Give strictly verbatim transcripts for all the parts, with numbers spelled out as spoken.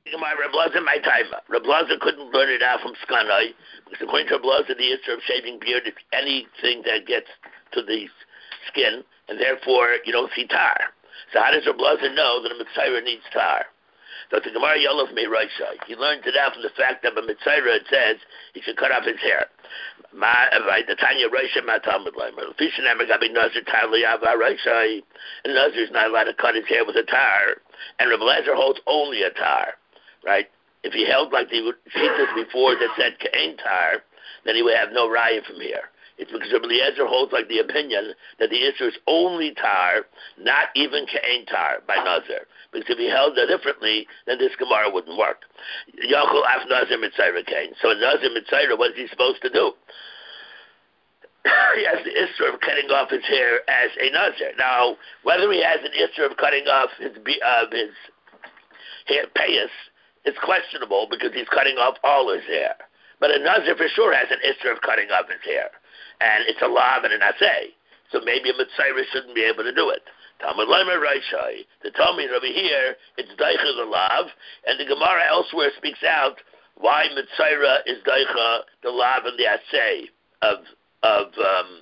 My Reblaza, my timer. Reblaza couldn't learn it out from Skanai, because according to Reblaza, the issue of shaving beard is anything that gets to the skin, and therefore you don't see tar. So how does Reblaza know that a Mitzvah needs tar? So the Gemara Yolov made Raishai. He learned it out from the fact that a Mitzvah, it says he should cut off his hair. Ma, the Tanya Raishai, Ma Talmud Leimer. Fishin Emer Gabi Nazir Tar Liyava Raishai. And Nazir is not allowed to cut his hair with a tar. And Reblaza holds only a tar. Right? If he held like the Shitas before that said Ka'ain tar, then he would have no raya from here. It's because Rabbi Eliezer holds like the opinion that the issue is only tar, not even Ka'ain tar by Nazir. Because if he held it differently, then this Gemara wouldn't work. Yachol af Nazir Mitzayra Kain. So Nazir Mitzayra, what is he supposed to do? He has the issue of cutting off his hair as a Nazir. Now, whether he has an issue of cutting off his uh, his hair payas, it's questionable because he's cutting off all his hair. But a Nazir for sure has an issue of cutting off his hair. And it's a lav and an assay. So maybe a Mitzayra shouldn't be able to do it. Talmud Leimer Raishai. The Talmud over here, it's Daicha the lav, and the Gemara elsewhere speaks out why Mitzayra is Daicha the lav and the assay of of um,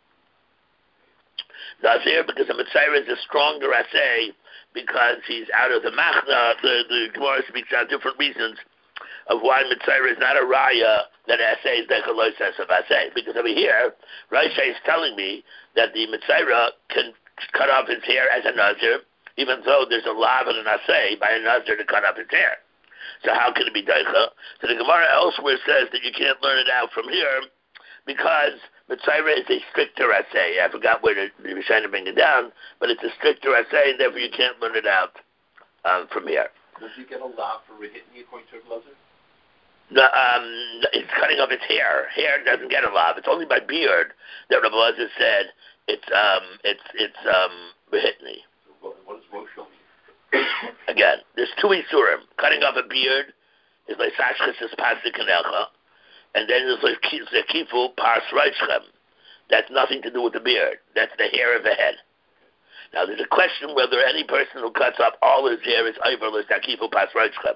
Nazir, because a Mitzayra is a stronger assay because he's out of the Machna. The, the Gemara speaks out different reasons of why Mitzayra is not a raya that assay is Daicha Loisas of assay. Because over here, Raishai is telling me that the Mitzayra can cut off his hair as a Nazir, even though there's a lav and an assay by a Nazir to cut off his hair. So how can it be Daicha? So the Gemara elsewhere says that you can't learn it out from here because Mitzayra is a stricter assay. I forgot where the Rishonim bring it down, but it's a stricter assay, and therefore you can't learn it out um, from here. Does he get a lav for hitting according to Reblazer? The, um, it's cutting off his hair. Hair doesn't get a lav. It's only by beard that Reblazer said it's um it's it's um behitni. So what, what does Rosh mean? Again, there's two isurim. Cutting off a beard is like sashchis is pasikanecha, and then there's like zekifu pas reichchem. That's nothing to do with the beard. That's the hair of the head. Now there's a question whether any person who cuts off all his hair is overless zekifu pas reichchem.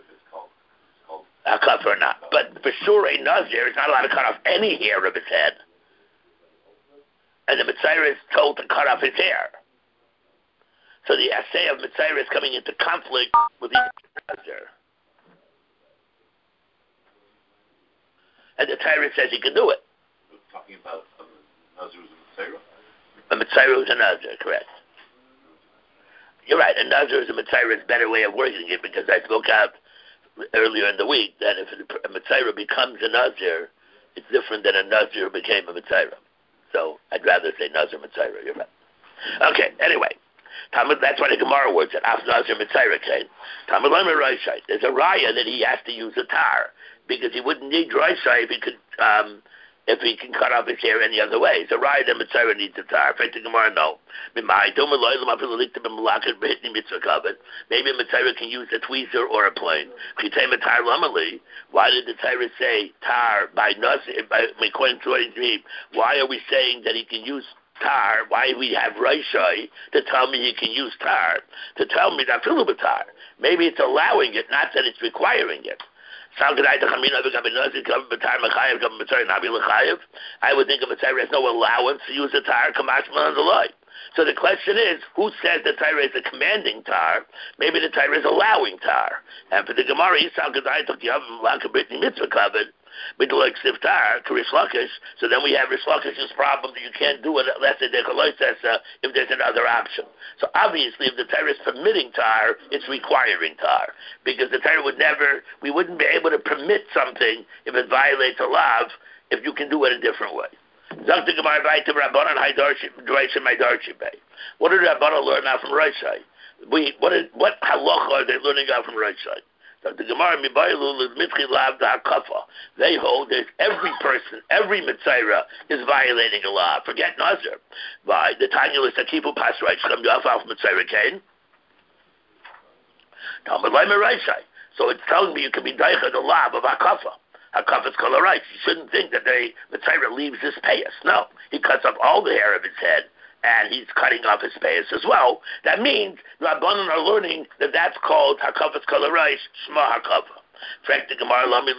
A cut or not. But for sure a Nazir is not allowed to cut off any hair of his head. And the Mitzayra is told to cut off his hair. So the assay of Mitzayra is coming into conflict with the Nazir. And the Torah says he can do it. We're talking about um, Nazir who's a Mitzayra? A Mitzayra who's a Nazir, correct. You're right, a Nazir is a Mitzayra is a better way of working it because I spoke out earlier in the week that if a Mitzayra becomes a Nazir, it's different than a Nazir who became a Mitzayra. So I'd rather say Nazir Mitzayra. You're right. Okay, anyway. Talmud, that's why the Gemara words it. Af Nazir Mitzayra came. Talmud Leimer Raishai. There's a raya that he has to use a tar because he wouldn't need Raishai if he could um, if he can cut off his hair any other way. It's a raya that Mitzayra needs a tar. In fact, the Gemara no. Maybe a Mitzayra can use a tweezer or a plane. Why did the Torah say tar by Nazir? By according to what he why are we saying that he can use tar? Why we have Raishai to tell me he can use tar? To tell me that tar. Maybe it's allowing it, not that it's requiring it. I would think a Mitzayra has no allowance to use a tar. So the question is, who says the Torah is a commanding tar? Maybe the Torah is allowing tar. And for the Gemara, so then we have Rish Lakish's problem that you can't do it unless if there's another option. So obviously, if the Torah is permitting tar, it's requiring tar. Because the Torah would never, we wouldn't be able to permit something if it violates a law, if you can do it a different way. What did the Rabbanan learn out from Raishai? We what is, what halacha are they learning out from Raishai? The Gemara they hold that every person, every Mitzayra is violating a law. Forget Nazir. Why? The Tanya is a kipu pas Raishchem yafaf Mitzayra kain. Talmud Leimer Raishai. So it's telling me you can be daicha the law of hakafa. Hakafa's color rights. You shouldn't think that the Mitzayra leaves this payas. No, he cuts off all the hair of his head and he's cutting off his payas as well. That means the Rabbanan are learning that that's called Hakavas Kalarais Shma Hakava. From Skanai,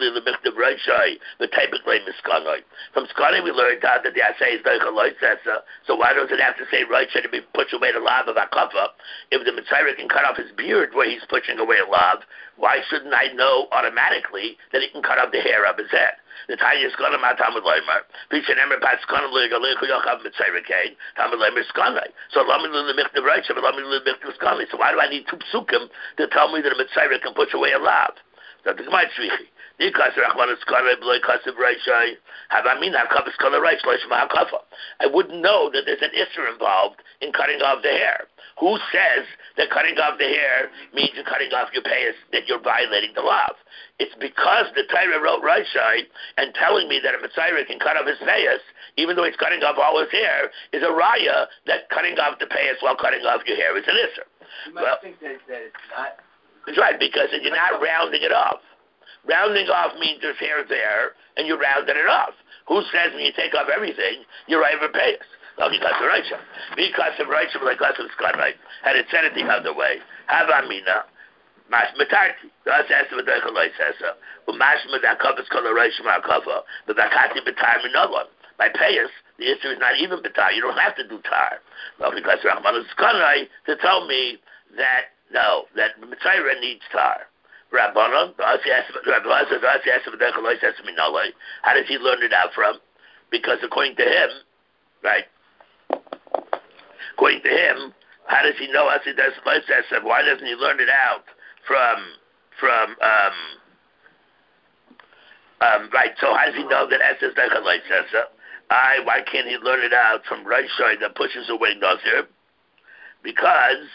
we learned out that the assay is so why does it have to say right should it be push away the lav of Akava? If the Mitzvah can cut off his beard where he's pushing away a lav, why shouldn't I know automatically that he can cut off the hair of his head? The Tanya is going to Matamud Leimer. Pishan Emer Pat Skanai Legaleko Yochav Mitzvah Kain, Tamud Leimer Skanai. So Lami Lil Michtav Right, Lami Lil Michtav Skanai. So why do I need two psukim to tell me that a Mitzvah can push away a lav? That the Gemara Tzrichi. The Kasser Achman Skanai B'loi Kasser Reishai. Have I mean Hakavas Kala Reish Leishma Hakafa? I wouldn't know that there's an issur involved in cutting off the hair. Who says that cutting off the hair means you're cutting off your payas, that you're violating the law? It's because the Torah wrote Reishai and telling me that a Mitzvah can cut off his payas, even though he's cutting off all his hair, is a raya that cutting off the payas while cutting off your hair is an issur. You might well, think that, that it's not. That's right, because you're not rounding it off. Rounding off means there's hair there, and you're rounding it off. Who says when you take off everything, you're over payas? No, because of Reisha. Because of Reisha, because of Skanai. Had it said it the other way. Have Amina, Mash Matarti. That's as with the Kalai Sessa. But Mash Matakavas Kala Reisha Makava. But Bakati Batar Minalon. By payas, the issue is not even Batar. You don't have to do tar. No, because Rahman is Skanai to tell me that. No, that Mitzvah needs tar. Rabbanon, how does he learn it out from? Because according to him, right? According to him, how does he know? As he does, why doesn't he learn it out from from um um right? So how does he know that S is I? Why can't he learn it out from Reishai that pushes away Nazir? Because.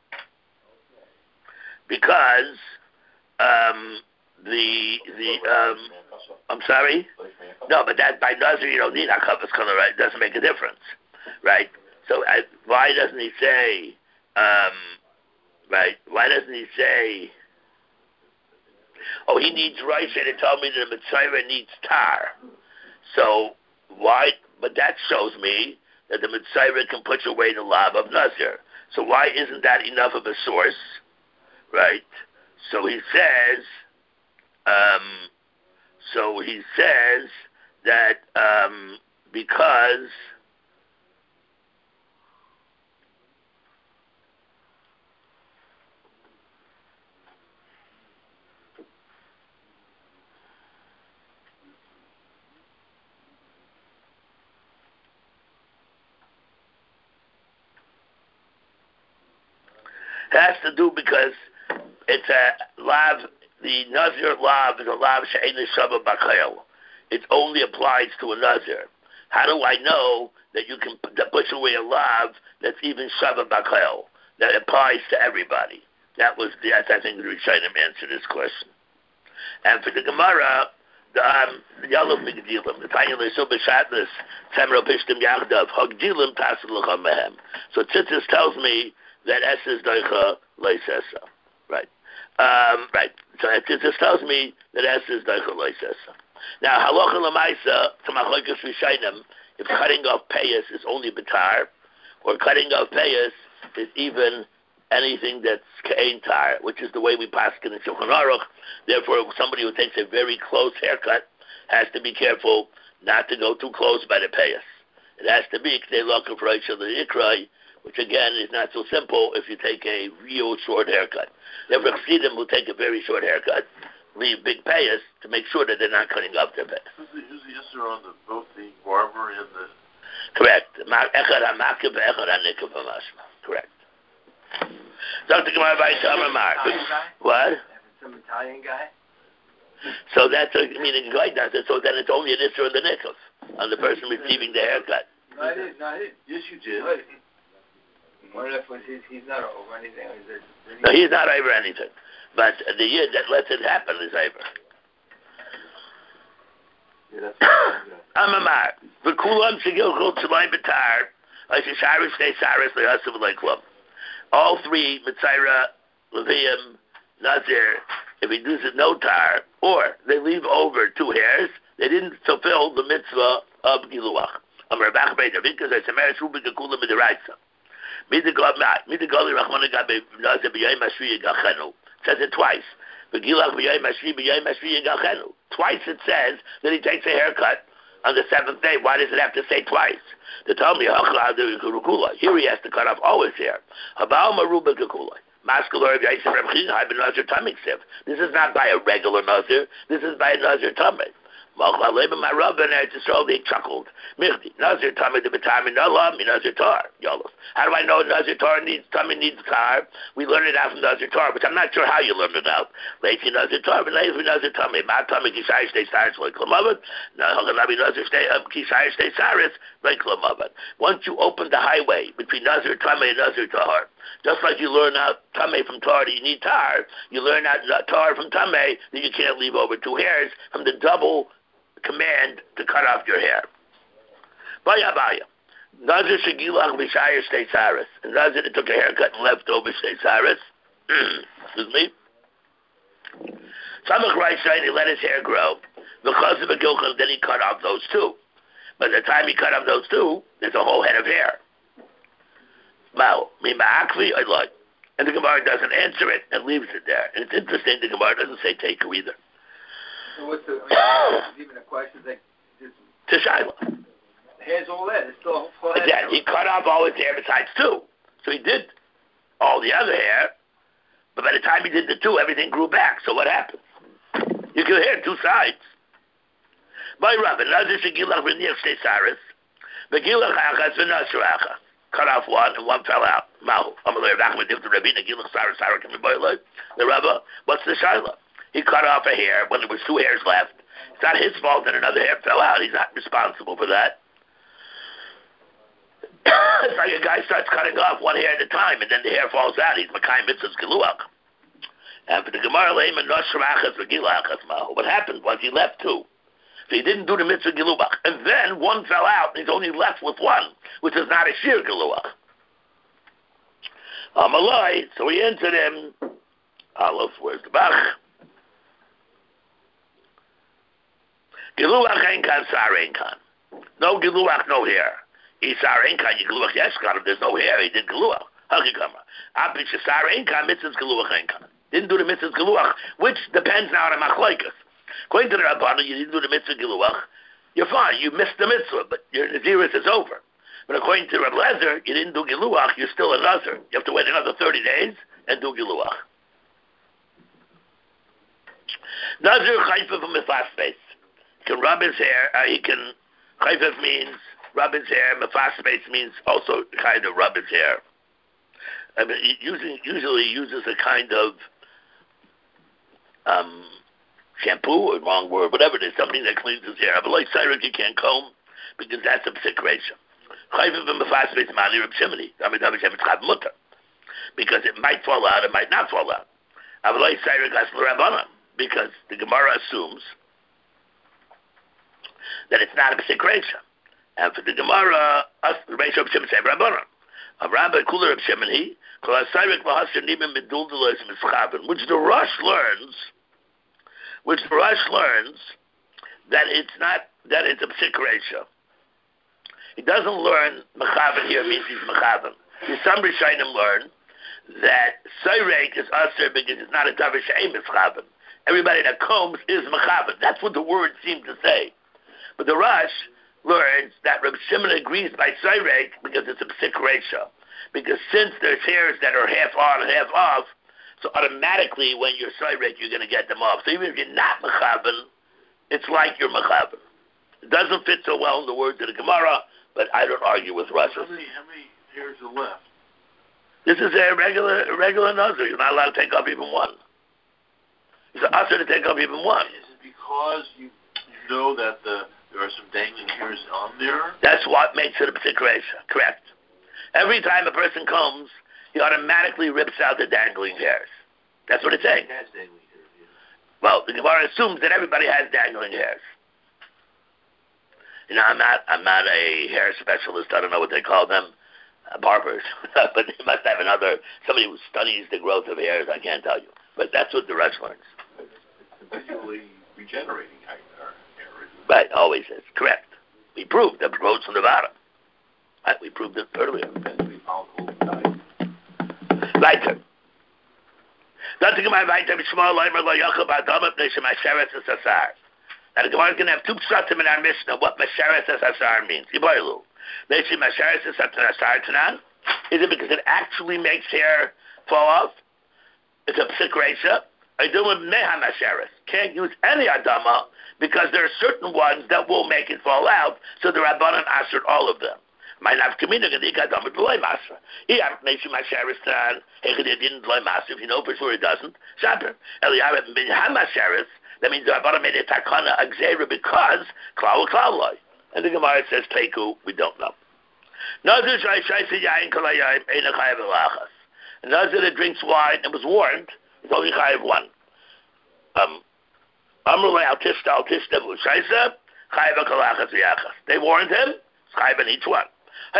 Because um, the the um, I'm sorry, no, but that by Nazir you don't need Hakavas color, right? It doesn't make a difference, right? So I, why doesn't he say, um, right? Why doesn't he say? Oh, he needs Reisha to tell me that the Mitzvah needs tar. So why? But that shows me that the Mitzvah can push away the lav of Nazir. So why isn't that enough of a source? Right, so he says, um, so he says that um, because it has to do because it's a lav, the Nazir lav is a lav she'ein shava b'chayil. It only applies to a Nazir. How do I know that you can push away a lav that's even shava b'chayil? That applies to everybody. That was, that's, I think, the Rishonim answered this question. And for the Gemara, the um, Yalov Migdilim, the Tanya Lesu B'Shatnas, Semro Pishtim Yachdav, Hagdilim Tasid L'cham Mehem. So Tzitzis tells me that Es is Doicha Leisesa. Right. Um, right. So it just tells me that S is Doicha Leisesa. Now, Halacha L'maisa, to Machlokes Rishonim, if cutting off payas is only B'tar, or cutting off payas is even anything that's K'ein Tar, which is the way we paskin in Shulchan Aruch. Therefore, somebody who takes a very close haircut has to be careful not to go too close by the payas. It has to be K'dei L'Akav Reisha L'Ikrai, which again is not so simple if you take a real short haircut. Therefore, Chassidim will take a very short haircut, leave big payas to make sure that they're not cutting off their payas. Is the, is the issur on the, both the barber and the... Correct. Echad HaMakiv Echad HaNikav HaMashma. Correct. Doctor Gemara Vaytam Amar. What? Some Italian guy? So that's, a, I mean, a guy does it, so then it's only an issur on the Nikav, on the person receiving the haircut. No, I didn't. No, I didn't. Yes, you did. What if he's, he's not over anything? Or is it, is no, he's not over anything. But the year that lets it happen is over. Yeah, that's Amamar. V'kulam shegilchul tzilay b'tar. Ha'shisharish stay saris le'asav le'klum. All three, Mitzayra, Levium, Nazir, if he does it no tar, or they leave over two hairs, they didn't fulfill the mitzvah of Giluach. I'm Rebach Beit because I said Meres Rubik Kula Midiraisa. Midigol Midigol Rachmana Gabe Nazir B'Yayim Ashri Yigachenu. Says it twice. Begilach B'Yayim Ashri B'Yayim Ashri Yigachenu. Twice it says that he takes a haircut on the seventh day. Why does it have to say twice? To tell me, here he has to cut off all his hair. This is not by a regular Nazir. This is by a Nazir Tamid. My Rabban they chuckled. Nazir Tamid the Batami Nalam, Nazir Tar. How do I know Nazir Tar needs Tamid needs tar? We learn it out from Nazir Tar, but I'm not sure how you learn it out. Lazy Nazir Tar, but lazy Nazir Tamid. My Tamid Kisai stay Cyrus like Klamavat. Now Haganabi Nazir stay Kisai stay Cyrus like Klamavat. Once you open the highway between Nazir Tamid and Nazir Tar, just like you learn out Tameh from Tar that you need tar, you learn out Tar from Tameh that you can't leave over two hairs from the double command to cut off your hair. Baya baya. Nazir Shagilach Bishayir stay Cyrus. And Nazir that took a haircut and left over stay Cyrus. Excuse me. Samach right side, he let his hair grow. Because of a gilchel, then he cut off those two. By the time he cut off those two, there's a whole head of hair. Wow, me ma'akvi, I like. And the Gemara doesn't answer it and leaves it there. And it's interesting, the Gemara doesn't say take either. So what's the, I mean, even a question like this? To Shiloh. The hair's all there. It's still full head. Again, he cut off all his hair besides two. So he did all the other hair, but by the time he did the two, everything grew back. So what happened? You can hear two sides. My Rabbi, Nazir Shagilach V'Nir Shtei Saris, V'Gilach Achas V'Nasracha. Cut off one and one fell out. Mahu. Amalei Rachman Div to Rabbi Nagilach Saris Sarah Kami Boiloi. The Rabbi, what's the Shiloh? He cut off a hair when there was two hairs left. It's not his fault that another hair fell out. He's not responsible for that. It's like a guy starts cutting off one hair at a time, and then the hair falls out. He's Makai Mitzvah's Geluach. And for the Gemara, what happened was he left two. So he didn't do the Mitzvah Geluach. And then one fell out, and he's only left with one, which is not a Shir Geluach. Amalai, so he answered him, Aleph, where's the Bach? Geluach ain't kan, sar ain't kan. No geluach, no hair. Isar ain't kan, you geluach yes kan. If there's no hair, he did geluach. Hakikama. Apish sar ain't kan, mitzvahs geluach ain't kan. Didn't do the mitzvahs geluach, which depends now on a machlokes. According to the Rabbanu, you didn't do the mitzvah geluach. You're fine. You missed the mitzvah, but your nazirus is over. But according to Rabbi Lezer, you didn't do geluach. You're still a nazir. You have to wait another thirty days and do geluach. Nazir chayfa from his last space. He can rub his hair. Uh, he can, chayfef means rub his hair. Mefasbes means also kind of rub his hair. I mean, he usually, usually uses a kind of um, shampoo, or wrong word, whatever it is, something that cleans his hair. But like Cyrus, you can't comb because that's a psikration. Chayfef and mefasbes mani Reb Shimoni. Because it might fall out, it might not fall out. But like Cyrus, because the Gemara assumes that it's not a psikration. And for the Gemara, us, the Reish Reb Shimon say, Rabbanon. A rabbi, Kula Reb Shimon, he, which the Rosh learns, which the Rosh learns that it's not, that it's a psikration. He doesn't learn mechavan here means he's mechavan. Some Rishonim learn that Sayrek is aser because it's not a davar she'ein mechavan. Everybody that combs is mechavan. That's what the words seem to say. But the Rosh learns that Reb Shimon agrees by Sayrek because it's a psik ratio. Because since there's hairs that are half on and half off, so automatically when you're Sayrek, you're going to get them off. So even if you're not mechavan, it's like you're mechavan. It doesn't fit so well in the words of the Gemara, but I don't argue with Rosh. How many, how many hairs are left? This is a regular a regular nazir. You're not allowed to take off even one. It's an usher to take off even one. Is it because you, you know that the there are some dangling hairs on there? That's what makes it a psikration. Correct. Every time a person combs, he automatically rips out the dangling hairs. That's what it's saying. It has dangling hairs, yeah. Well, the Gemara assumes that everybody has dangling hairs. You know, I'm not I'm not a hair specialist. I don't know what they call them. Uh, barbers, but they must have another, somebody who studies the growth of hairs, I can't tell you. But that's what the Rosh learns. It's continually regenerating hair. Right, always is. Correct. We proved that grows from the bottom. Right? We proved it earlier. Weiter. Now the Gemara is going to have two pshatim in our Mishnah what Masheres Asar means. Is it because it actually makes hair fall off? It's a psik reisha. I do with meha Masheres. Can't use any adama because there are certain ones that will make it fall out, so the Rabbanan answered all of them. My nafkamina gadika adama b'loy masra. Iyam meshi Masheres tan. Hechid didn't loy masra. If you know for sure it doesn't. Shaper. Eliyah meha Masheres. That means the Rabbanan made a takana agzera because klal klal loy. And the Gemara says Peiku, we don't know. Nazir that drinks wine and was warned, it's only chayav one. Um, they warned him, it's chayav in each one.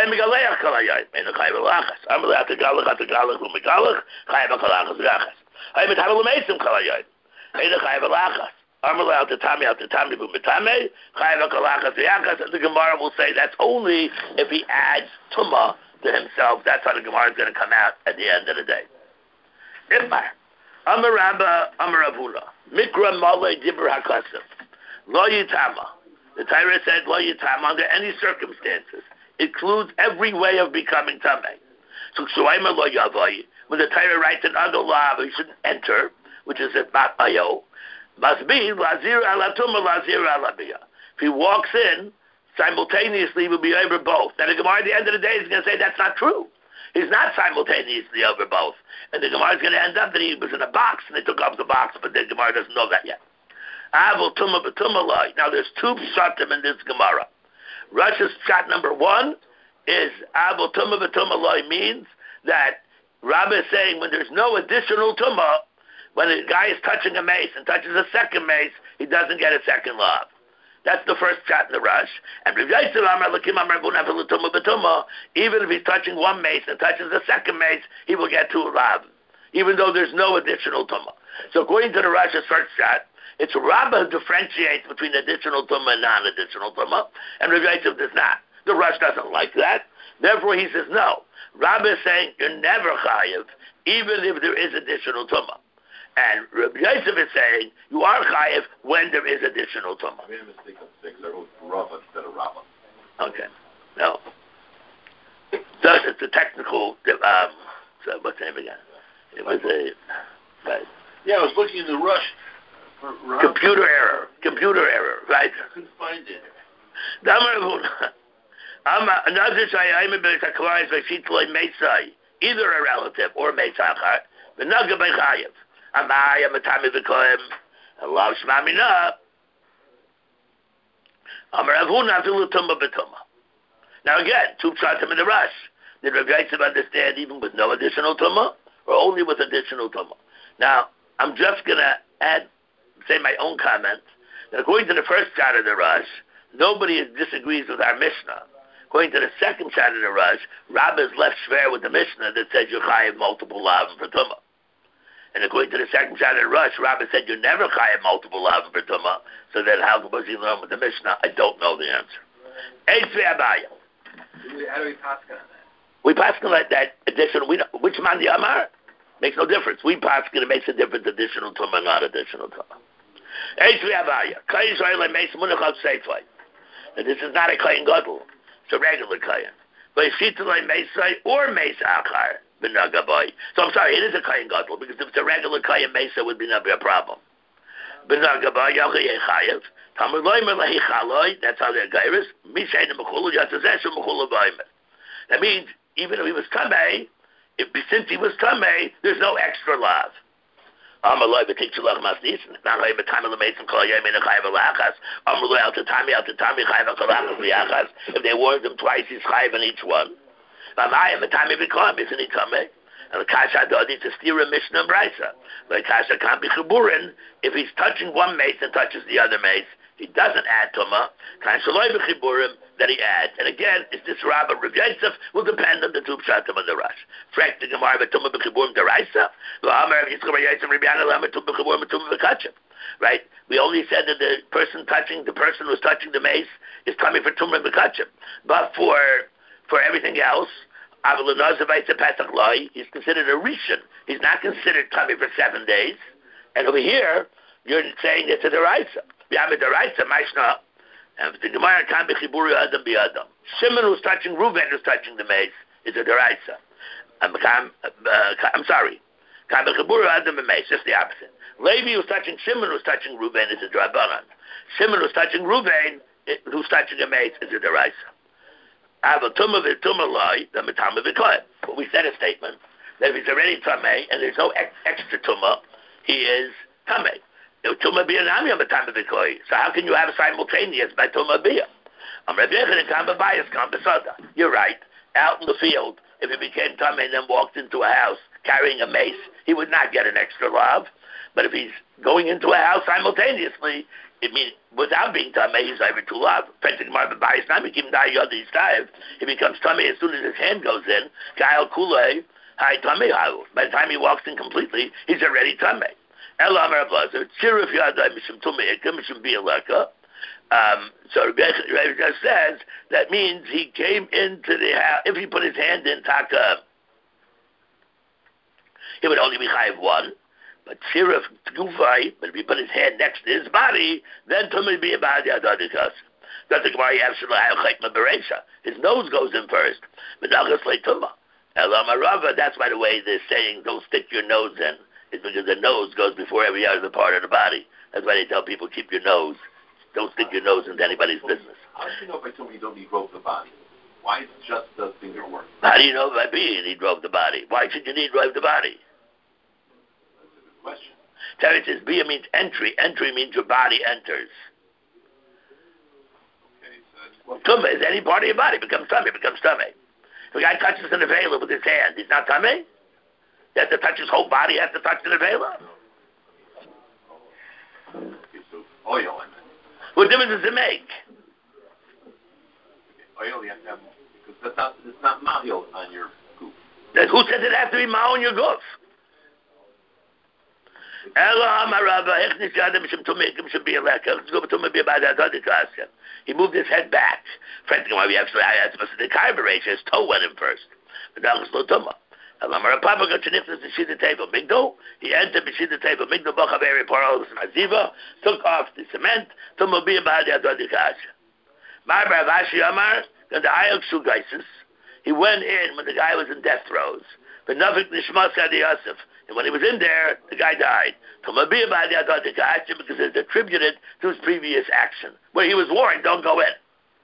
I'm allowed to tami out to tami b'mitame. Chayav kalachas v'yachas. And the Gemara will say that's only if he adds tumah to himself. That's how the Gemara is going to come out at the end of the day. Ifmar, Amar Rabba, Amar Avula, Mikra Malay Dibur Hakasim, Lo Yitama. The Torah said Lo Yitama under any circumstances. It includes every way of becoming tamei. So Shuayma Lo Yavai. When the Torah writes an other law, he shouldn't enter, which is at Bat Ayo. Must be lazir alatuma lazir alabiyah. If he walks in simultaneously, he will be over both. And the Gemara at the end of the day is going to say that's not true. He's not simultaneously over both. And the Gemara is going to end up that he was in a box and they took off the box, but the Gemara doesn't know that yet. Avol tuma b'tuma loy. Now there's two pshatim in this Gemara. Rush's pshat number one is avol tuma b'tuma loy means that Rabbi is saying when there's no additional tumah. When a guy is touching a mace and touches a second mace, he doesn't get a second lav. That's the first shot in the rush. And even if he's touching one mace and touches the second mace, he will get two lav, even though there's no additional tumah. So according to the Rush's first shot, it's Rabbah who differentiates between additional tumah and non-additional tumah, and Rav Yosef does not. The Rush doesn't like that. Therefore, he says no. Rabbah is saying you're never chayiv, even if there is additional tumah. And Rabbi Yosef is saying you are chayiv when there is additional tumah. I made a mistake on six. I wrote Rava instead of Rama. Okay. No. Thus, it's a technical. Um, so what's the name again? It was a. Right. Yeah, I was looking in the rush for Rama. Computer error. Computer error. Right. I couldn't find it. Either a relative or meisachar. V'naga b'chayiv. Amai amatami v'koim. Allah shmamina. Amar avuna afilu tumba b'tumba. Now again, two pshatim in the rush. Did Rav Yosef understand even with no additional tumma or only with additional tumma? Now, I'm just going to add, say my own comment, that according to the first shot of the rush, nobody disagrees with our Mishnah. According to the second shot of the rush, Rabbah is left shver with the Mishnah that says you chayiv multiple lavim for tumma. And according to the second shot of the rush, Rabbah said you never chayiv multiple lavim for tumma. So then how was he learn with the Mishnah? I don't know the answer. Eitzvi Abaya. How do we pass on that? We pass on like that additional. We don't, which man the Amar makes no difference. We pass on it makes a difference. Additional tumma, not additional tumma. Eitzvi Abaya. Kayin Israel meis munachal seifai. And this is not a kayin gadol. It's a regular kayin. But shitulay meisai or meis achar benagaboy. So I'm sorry, it is a kayin gadol because if it's a regular kayin meisa, it would be not be a problem. Benagaboy yachay chayev. That's how they're gairis. That means even if he was tamei, if since he was tamei, there's no extra lav. If they warned him twice, he's chayiv in each one. Isn't he tamei? And the kasha dodi to steer a mishnah and brisa. Like kasha can't be chiburin if he's touching one mace and touches the other mace. He doesn't add tumah. Kan shaloi b'chiburim that he adds. And again, is this Rabbah Rav Yosef will depend on the two pshatim on the rush. Frek the Gemara b'tumah b'chiburim deraisa. Lo Amar Yitzchak Bar Yosef Rabbi Yana Lama tumah b'chiburim b'tumah b'kachim. right? We only said that the person touching, the person who's touching the mace is coming for tumor mekachim. But for for everything else, he's considered a rishon. He's not considered coming for seven days. And over here, you're saying it's a deraisa. B'yam deraisa, ma'ishna. And the Gemara can be chiburi adam b'adam. Shimon who's touching Reuven who's touching the mace is a deraisa. I'm, I'm, uh, I'm sorry. Kan be chiburi adam b'mace, just the opposite. Levi who's touching Shimon who's touching Reuven is a drabanan. Shimon who's touching Reuven who's touching a mace is a deraisa. I have a tumah v'tumah loy, the mitama v'kohen. But we said a statement that if he's already tamei and there's no ex- extra tumah, he is tamei. Tumah b'ya nami mitama v'kohen. So how can you have a simultaneous by tumah b'ya? I'm Rabbi Yechon and Kamba Bayas Kamba Sada. You're right. Out in the field, if he became tamei and then walked into a house carrying a mace, he would not get an extra lav. But if he's going into a house simultaneously, it means without being tamei, he's over to lav. He becomes tamei as soon as his hand goes in. By the time he walks in completely, he's already tamei. Um, so Rabbi just says that means he came into the house. If he put his hand in taka, he would only be chayiv one. But Shirif Gufay, but if he put his hand next to his body, then Tumah be about the Adadikas. That's the Gemara absolutely have Chaytma Beresha. His nose goes in first. But Nagas like Tumah. Elama Rava, that's by the way they're saying don't stick your nose in. It's because the nose goes before every other part of the body. That's why they tell people keep your nose. Don't stick your nose into anybody's business. How do you know by Tumah you don't need rope the body? Why is just the finger work? How do you know by being you need rope the body? Why should you need rope the body? Question. Terry says, Bia means entry. Entry means your body enters. Okay, so Tumah is any part of your body. It becomes tummy. It becomes tummy. If a guy touches an avela with his hand, he's not tummy? He has to touch his whole body. He has to touch an avela? Okay, so oil, I mean. What difference does it make? Okay, oil you have to have, because that's not, it's not mahil on your goof. Then who says it has to be mah on your goof? He moved his head back. Frankly, why we actually I supposed to the carburetor, his toe went in first. But now it's no tumah. Papa got to the table. Migdo, he entered the table. Migdo Bachaveri Paros Maziva, took off the cement, Tumah be about the Adodikasha. My Bravashi Amar, and the Ayok Sugaisis, he went in when the guy was in death throes. But Nafik Nishmas Adi Yosef. And when he was in there, the guy died. Because it's attributed to his previous action, where he was warned, don't go in.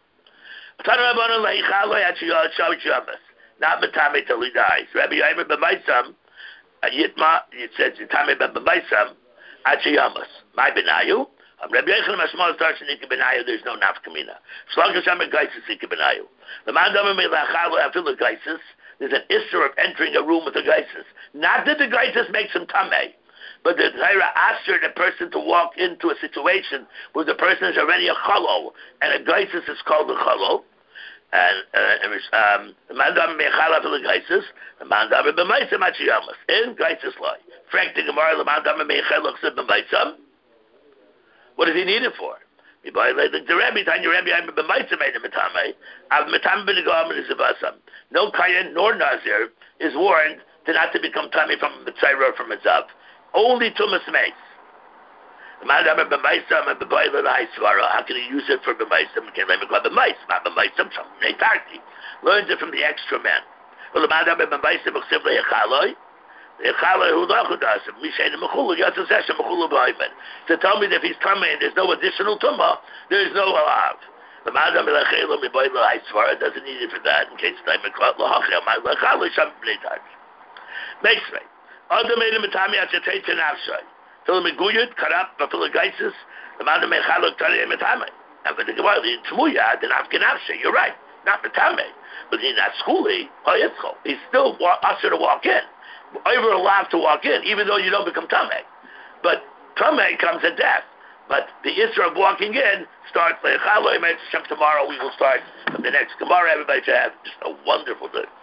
Not Matame till he dies. Rabbi Yaimer B'maisam, Yitma, it says, Yitame B'maisam, Achiyamas. My Benayu. Rabbi Yechon Mashmal starts in Ika Benayu, there's no Nafkamina. Shlagasham and Gaisis Ika Benayu. The Mandama Melachalo after the Gaisis, there's an issue of entering a room with the Gaisis. Not that the Gaisis makes him tamei, but the Torah asks the person to walk into a situation where the person is already a chalol, and a Gaisis is called a chalol. And the mandam mechala for the Gaisis, the mandam b'maisam achiyamas in Gaisis lie. Frank the Gemara, the mandam mechala b'maisam. What does he need it for? The Rebbe, Tanya Rebbe, I'm b'maisam made him mitamei. I've mitam b'negam and izavasam. No kayan nor nazir is warned to not to become tamei from a mitzayra or from a zav. Only tumas meis. How can he use it for b'maisam? Can't let me call b'mais. Not b'maisam. Something tarti learns it from the extra men. Well, the madam b'maisam except the echaloi. The echaloi who lochu does it. We say the mechulu yatzes eshem mechulu b'ayman. To tell me that if he's tamei and there's no additional tumah, there is no alav. The madam b'lechelo miboy l'haisvara doesn't need it for that. In case time meklat l'hachel my lechaloi sham b'nei tarti. Makes me. Other made him a tami at the tate and avshay. Till the meguyud cut up for the geises. The madam mechaloi tari him a tami. And for the gemara the tmuya the nafkin avshay. You're right, not the tami. But in that schoolie, oh he's still usher to walk in. Over allowed to walk in, even though you don't become tamei. But tamei comes at death. But the issue of walking in starts. Tomorrow we will start from the next Gemara. Everybody should have just a wonderful day.